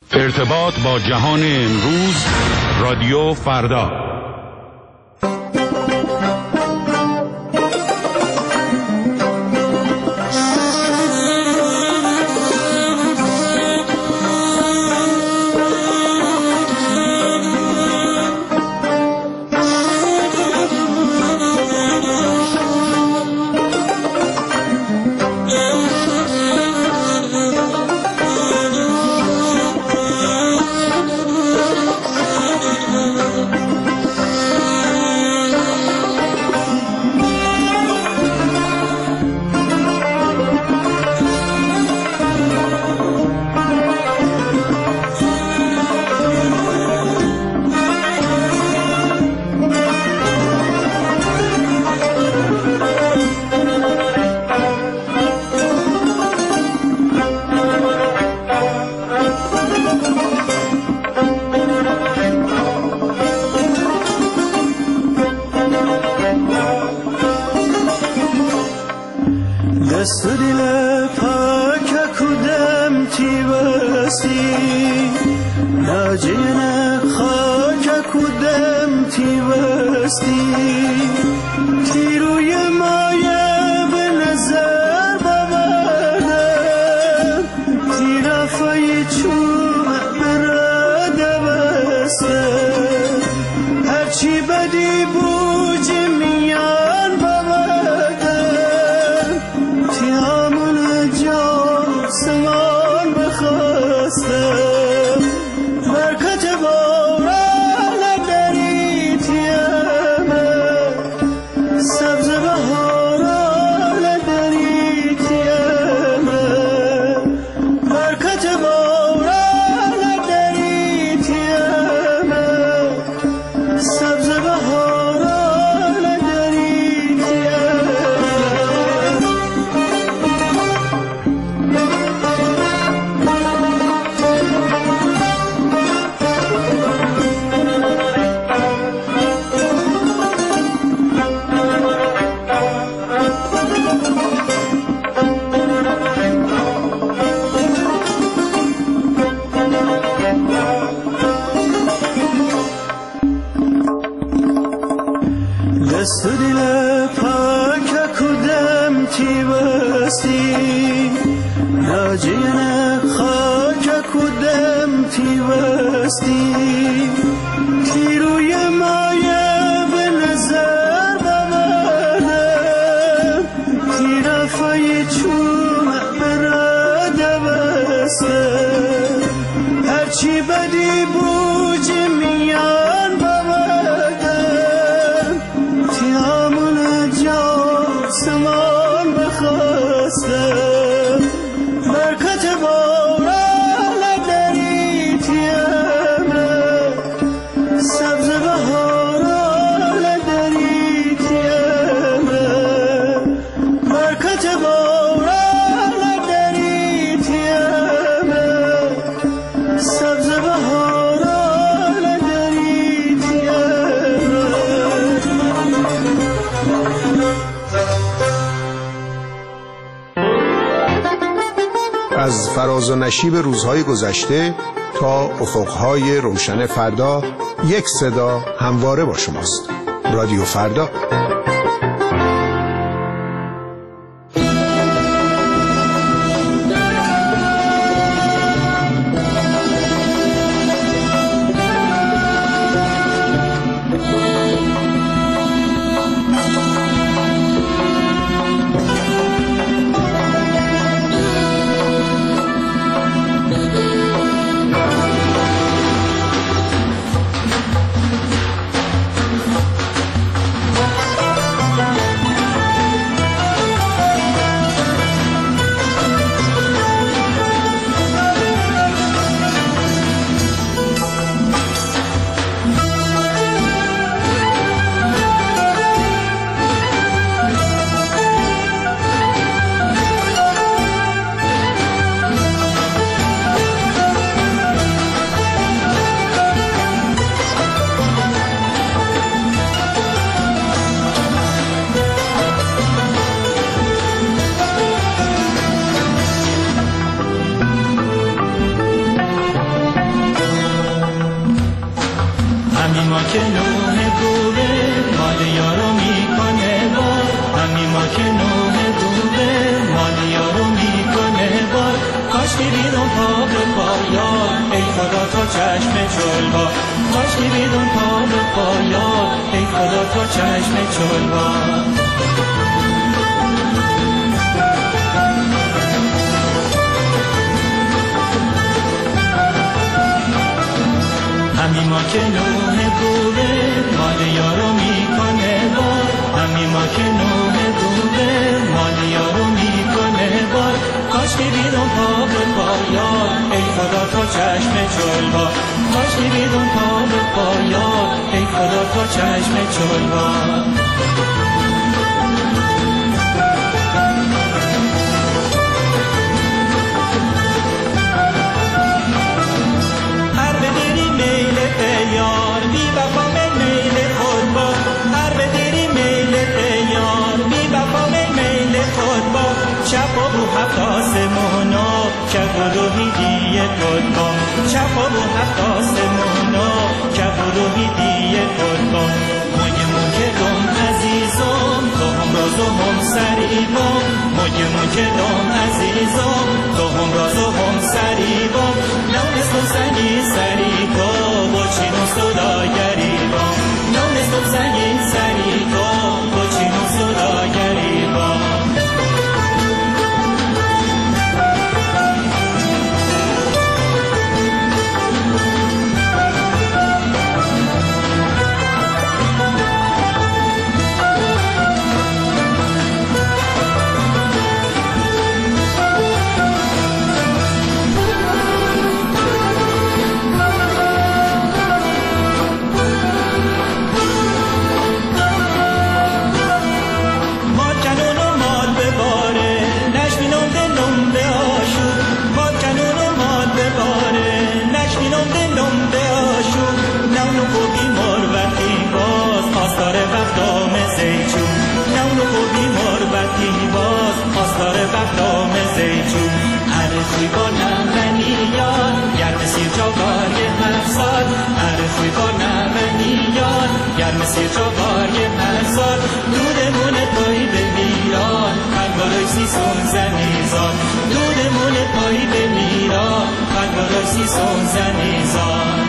ارتباط با جهان امروز، رادیو فردا. دست و دل پاک کودم تی بستی ناجین خاک کودم تی بستی تی روی مایه به نظر ببردم تی رفای چوب براده بسته هرچی بدی بوجی میان ببردم تی همون جا سمان بخواستم برکت باران دری تیمه سبز بهاران دری تیمه برکت باران دری تیمه سبز بهاران دری تیمه دست و دل پاک کودم تی بستی ناجین خاک کودم تی بستی تی روی مایه به نظر ببردم تی رفای چوب براده بسته هرچی بدی بوجی میان ببردم تی همون جا سمان بخواستم برکت باران دری تیمه سبز بهاران دری تیمه برکت باران دری تیمه سبز بهاران دری تیمه. از فراز و نشیب روزهای گذشته تا افقهای روشن فردا، یک صدا همواره با شماست. رادیو فردا. بدون پا به پایان ای خدا تا چشم چلوا کاشکی بدون پا به پایان ای خدا تا چشم چلوا همین ما که نوه بوده مال یارو میکنه بار همین ما که نوه بوده مال یارو میکنه بار کاشکی بیدون پا به پایان ای خدا تا چشم چلوا کاشکی بیدون پا به پایان ای خدا تا چشم چلوا یار بی وفا میل خود با هر بدیری میل یار بی وفا میل خود با چپا بو هفت آسمونا که گروهی خود با چپا بو هفت آسمونا که گروهی خود با مون که دم عزیزم تو هم راز و هم سریبم مون که دم عزیزم تو هم راز و هم سریبم نونستم سنی سریبم چینو صدا گریبا نونستم زنگین سری کن با چینو صدا گریبا خوی با نمنیان گرم سیر چاگاری هر سال هر خوی با نمنیان گرم سیر چاگاری هر سال دودمون پایی به میران خنگارای سیسون زنیزان دودمون پایی به میران خنگارای سیسون زنیزان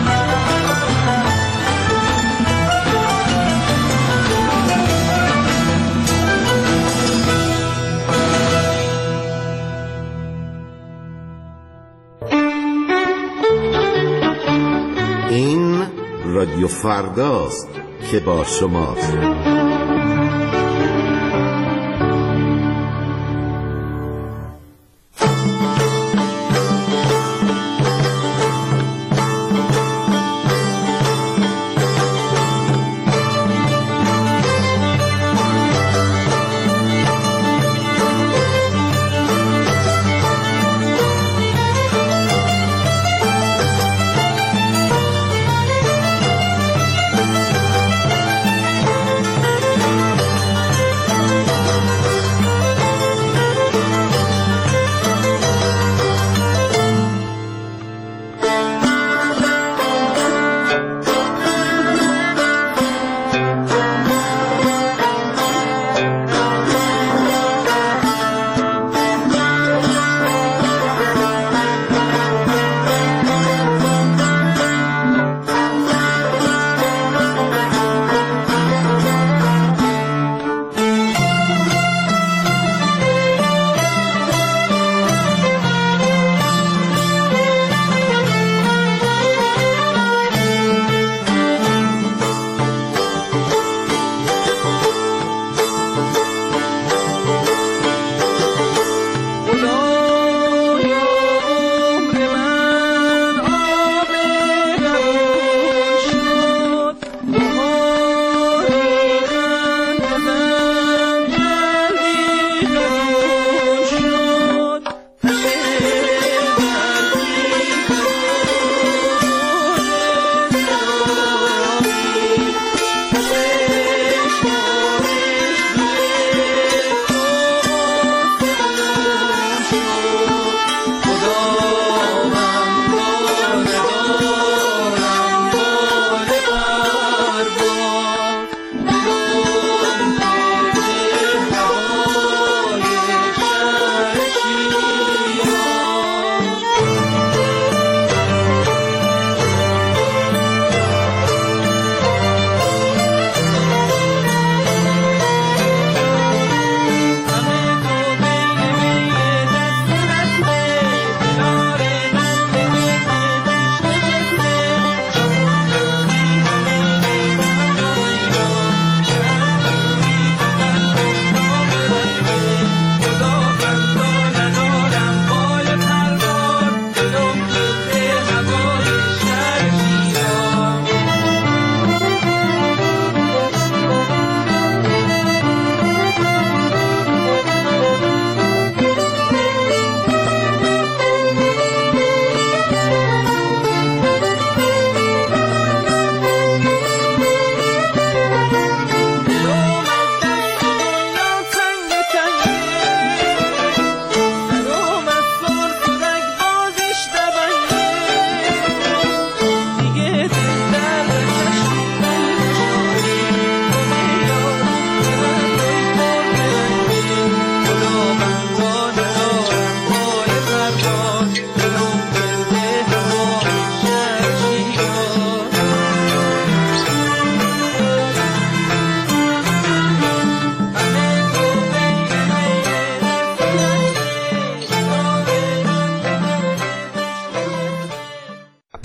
رادیو فرداست که با شماست.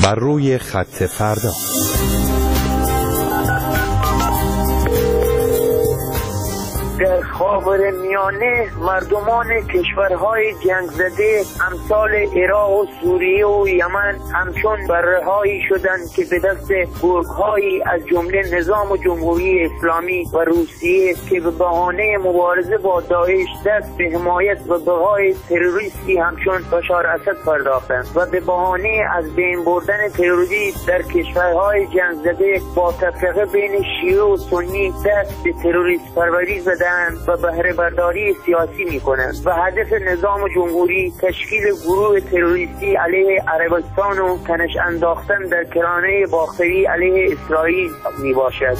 بر روی خط فردا. در خاورمیانه مردمان کشورهای جنگ زده امثال عراق و سوریه و یمن همچون برهایی شدند که به دست گرگ‌هایی از جمله نظام جمهوری اسلامی و روسیه که به بهانه مبارزه با داعش دست به حمایت و بهای تروریستی همچون بشار اسد پرداختند و به بهانه از بین بردن تروریسم در کشورهای جنگ زده با تفرقه بین شیعه و سنی دست به تروریست پروری زدند و بهره برداری سیاسی میکنند و هدف نظام جمهوری تشکیل گروه تروریستی علیه عربستان و تنش انداختن در کرانه باختری علیه اسرائیل میباشد.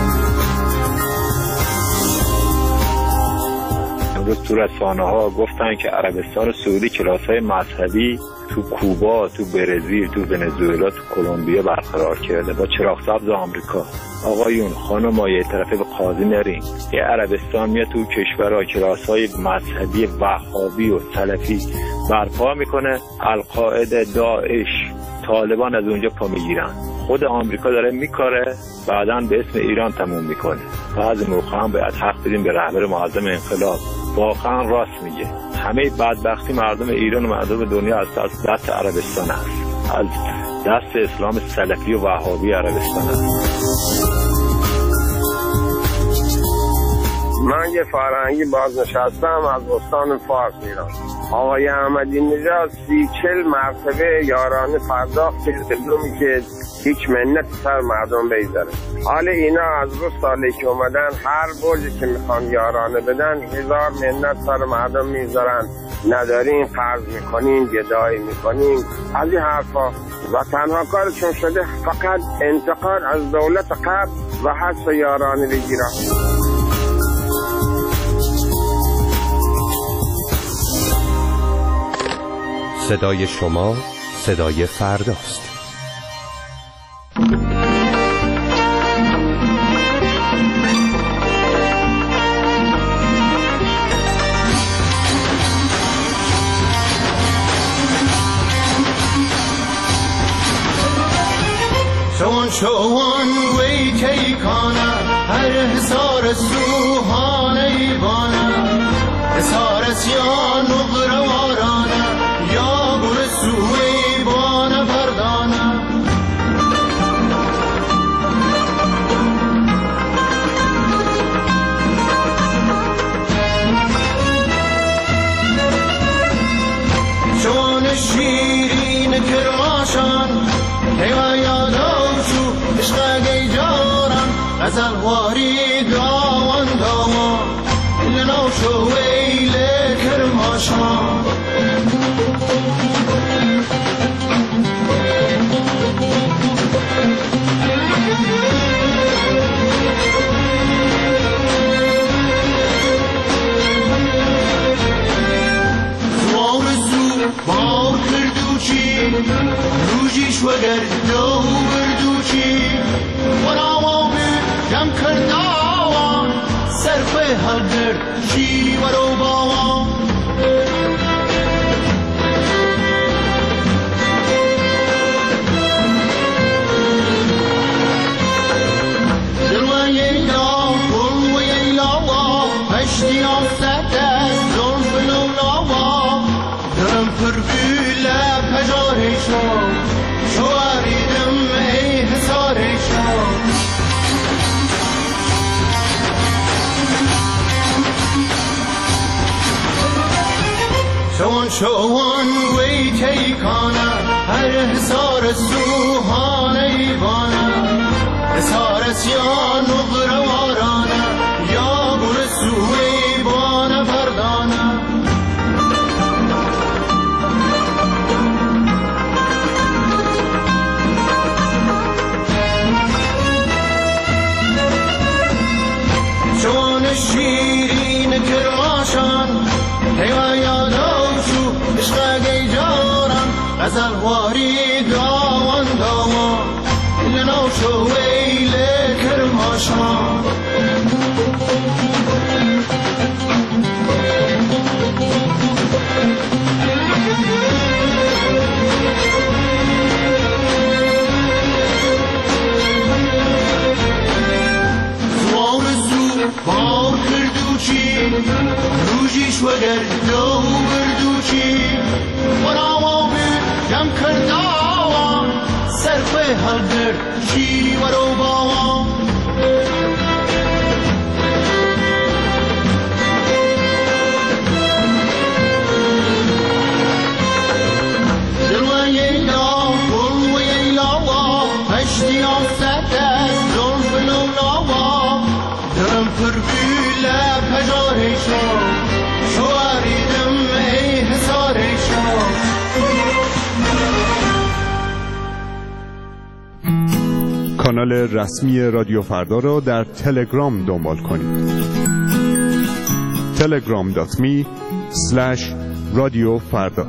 امروز تو رسانه‌ها گفتن که عربستان سعودی کلاس‌های مذهبی تو کوبا، تو برزیل، تو ونزوئلا، تو کلمبیا برقرار کرده با چراغ سبز آمریکا. آقایون خانم‌ها یه طرفه به قاضی نرین. یه عربستان میاد تو کشورها کلاس‌های مذهبی وهابی و سلفی برپا میکنه، القاعده، داعش، طالبان از اونجا پا میگیرن. خود آمریکا داره میکاره، بعداً به اسم ایران تموم میکنه. بعضی موقع هم باید حق بدیم به رهبر معظم انقلاب. واقعا راست میگه. همه بدبختی مردم ایران و مردم دنیا از دست عربستان است، از دست اسلام سلفی و وهابی عربستان است. من یه فرهنگی بازنشستم از استان فارس ایران. آقای احمدی نژاد 30-40 مرتبه یارانه پرداخت بدون که هیچ منت سر مردم بگذاره. حالا اینا از روز سالی که اومدن هر برجی که میخوان یارانه بدن 1000 منت سر مردم میذارن. ندارین، قرض میکنین، گدایی میکنین، از این حرفا. و تنها کارشون شده فقط انتقاد از دولت قبل و حس یارانه بگیرن. صدای شما صدای فرداست. چون وی کانه هر حسار سوهانه بانه حسار سیان و غروارانه یا گر سوی بانه بردانه چون شیرین کرماشان هیوا یادوشو عشق گیجارم غزل واری داوان داوان لنوشو ویل کرماشان باو کردوچی روژیش وگر دو بردوچی وراوام جم کرداوام صرف هلگر چی ورو باوام دلوی لا بلوی لاوا پشتی آفته زلف لولاوا درم پرگوله پجارشم شواریدم ای حسارشم چون وی تیکانه هر حسار سوهانه بانه حسار سیان و غروارانه یا گر سوی بانه بردانه چون شیرین کرماشان هیوا یادوشو عشق گیجارم غزل واری داوان داوان لنوشو ویل کرماشان halder shivaro bawa Zirwaye la bulwaye la wa Ashti afsata zulf la wa Dram turbila pajare sho Shoari dam ey hasare sho کانال رسمی رادیو فردا را در تلگرام دنبال کنید. telegram.me/رادیوفردا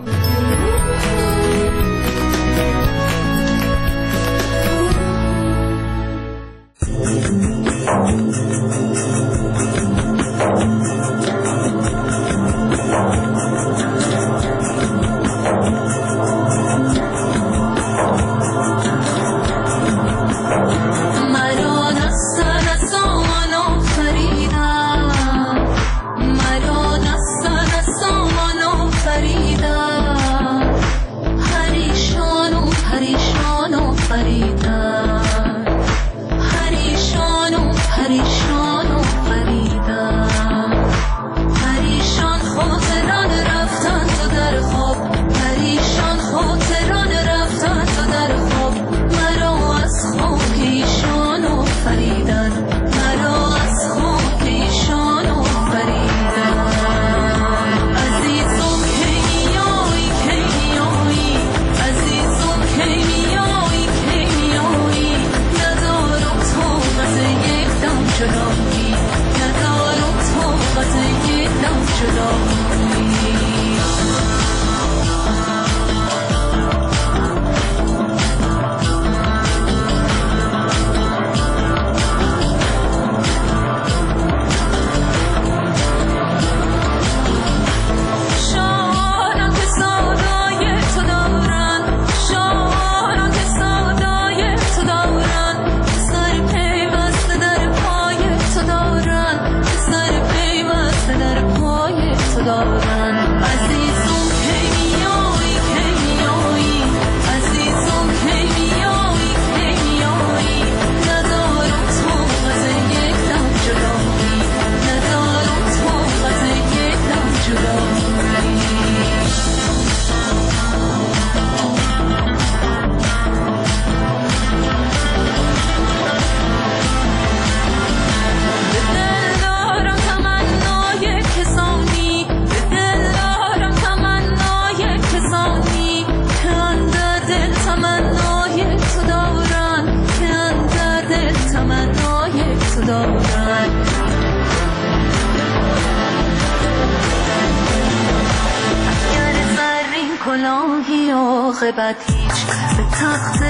عاقبت هیچ به تخت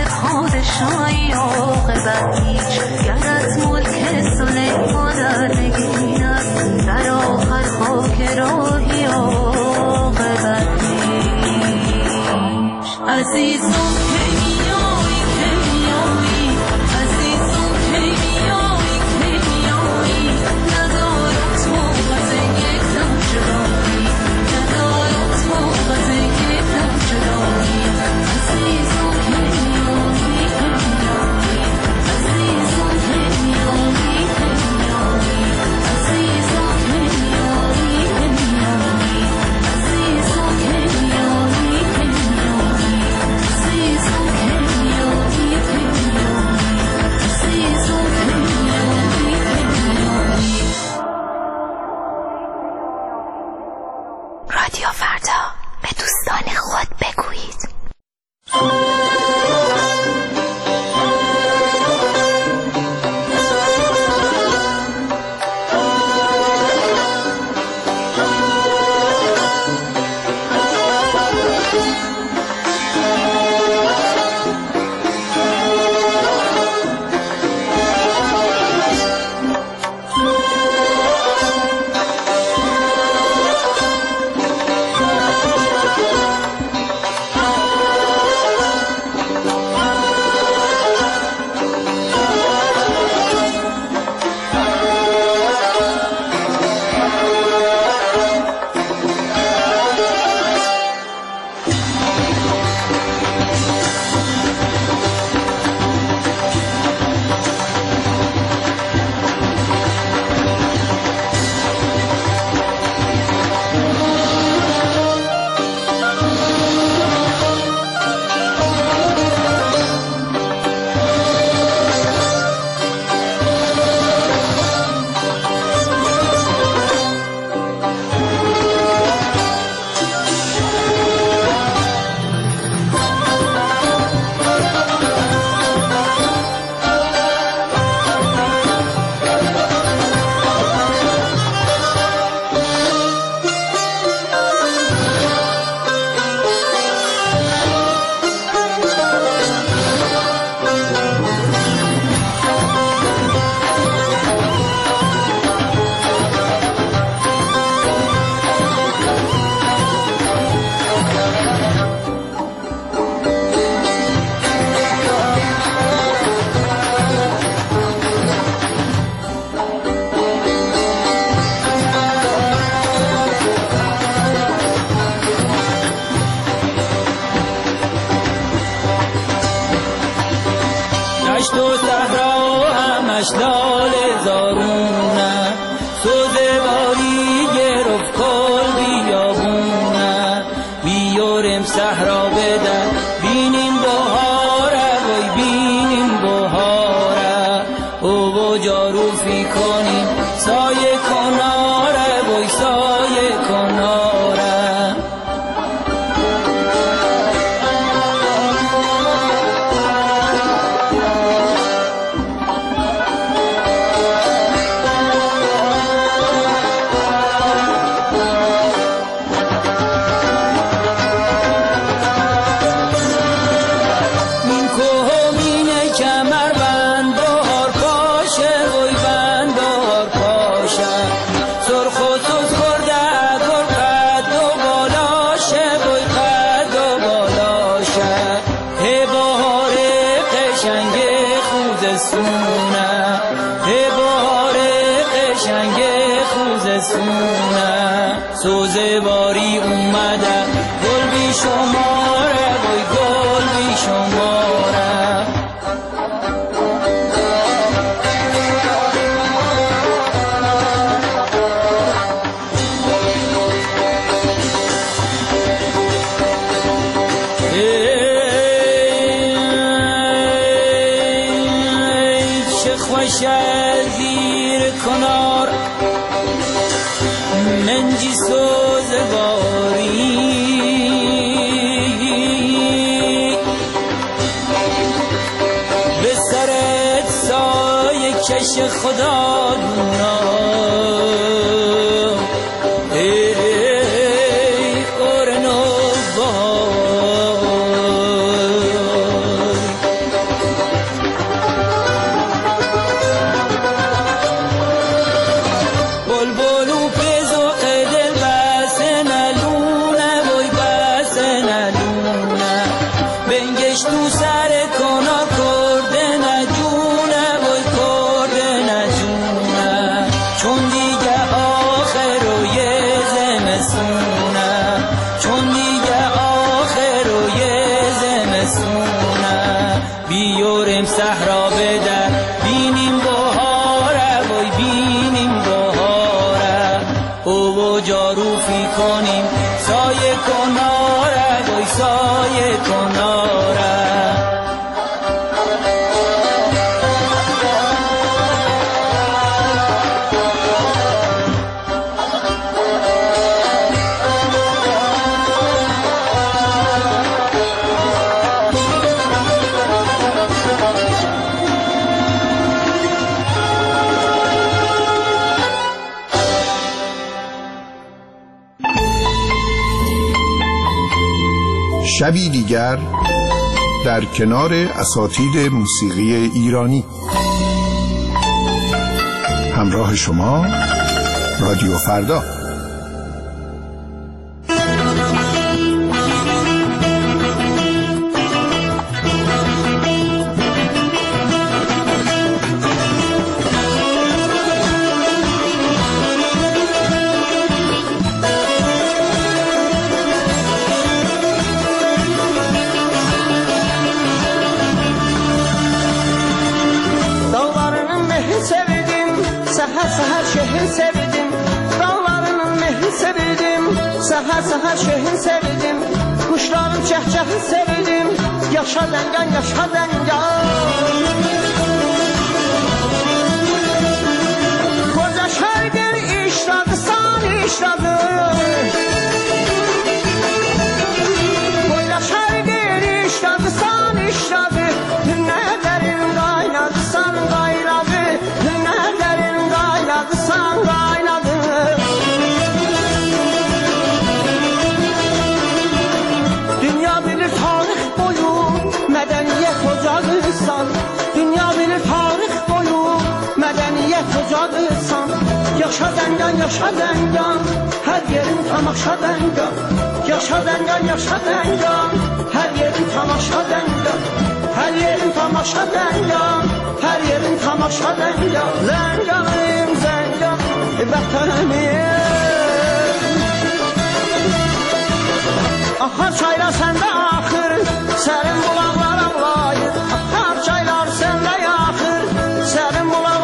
پادشاهی عاقبت هیچ گرت ملک سلیمان در نگین است در آخر خاک راهی عاقبت هیچ عزیزم کیمیایی کیمیایی عزیزم کیمیایی کیمیایی ندارم طاقت یک دم جدایی ندارم طاقت یک دم جدایی عزیزم کیمیایی کیمیایی عزیزم کیمیایی کیمیایی عزیزم کیمیایی کیمیایی عزیزم کیمیایی کیمیایی عزیزم همش لاله زارونه سوزه باری گرفت کل بیابونه بیارم صحرا بده بینیم بهاره وای بینیم بهاره او با جاروفی کنیم سایه کناره وای سایه کناره سوزه باری اومده گل بی شماره وای گل بی شماره چه خوش زیر کنار منجی سوزواری به سرت سایه کش خدا دونا ای قرنو بیارم صحرا بده بینیم بهاره وای بینیم بهاره او با جاروفی کنیم سایه کناره وای سایه کناره شبی دیگر در کنار اساتید موسیقی ایرانی. همراه شما رادیو فردا. Səhər şehir sevdim, dağlarının mehri sevdim. Səhər şehir sevdim, kuşların cəhcəhi sevdim. Yaşa dəngan, yaşa dəngan. Koca şərqin işradı, san işradı. Koca şərqin işradı, san işradı. Nə dərin qaynadı, san qaynadı. Nə dərin qaynadı, san qaynadı. Dünya bilir tarix boyu mədəniyyət ocağısan. Dünya bilir tarix boyu mədəniyyət ocağısan. Yaşa dəngan, yaşa dəngan, hər yerin tamaşa dəngan. Yaşa dəngan, yaşa dəngan, hər yerin tamaşa dəngan. Hər yerin tamaşa dəngan, hər yerin tamaşa dəngan. Zənganım, zəngan, vətənim. Ahar çaylar səndə axır, sərin bulaqlar ağlayır. Ahar çaylar səndə yaxır, sərin bulaqlar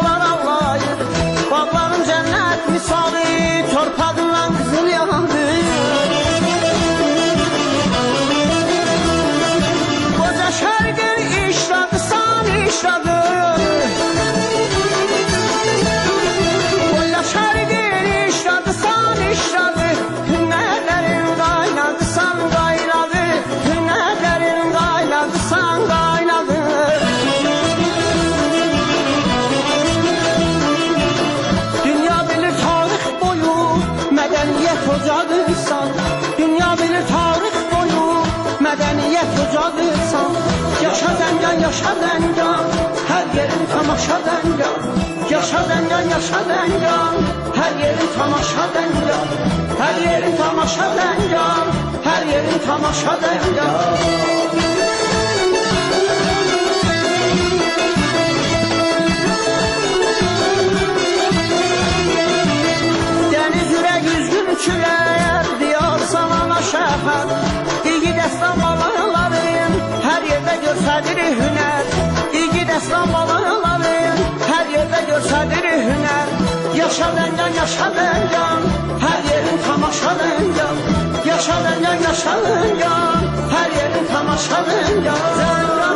yaşa Zəngan, hər yerin tamaşa Zəngan. Yaşa Zəngan, yaşa Zəngan, hər yerin tamaşa Zəngan. Hər yerin tamaşa Zəngan, hər yerin tamaşa Zəngan. Dəniz ürək üzgün külər, diyar salana şəfət. İlgi dəstan balıqların, hər yerdə görsədir hünər. İlgi dəstan balıqların, hər yerdə görsədir hünər. Yaşa Zəngan, yaşa Zəngan, hər yerin tamaşa Zəngan. Yaşa Zəngan, yaşa Zəngan, hər yerin tamaşa Zəngan. Zəngan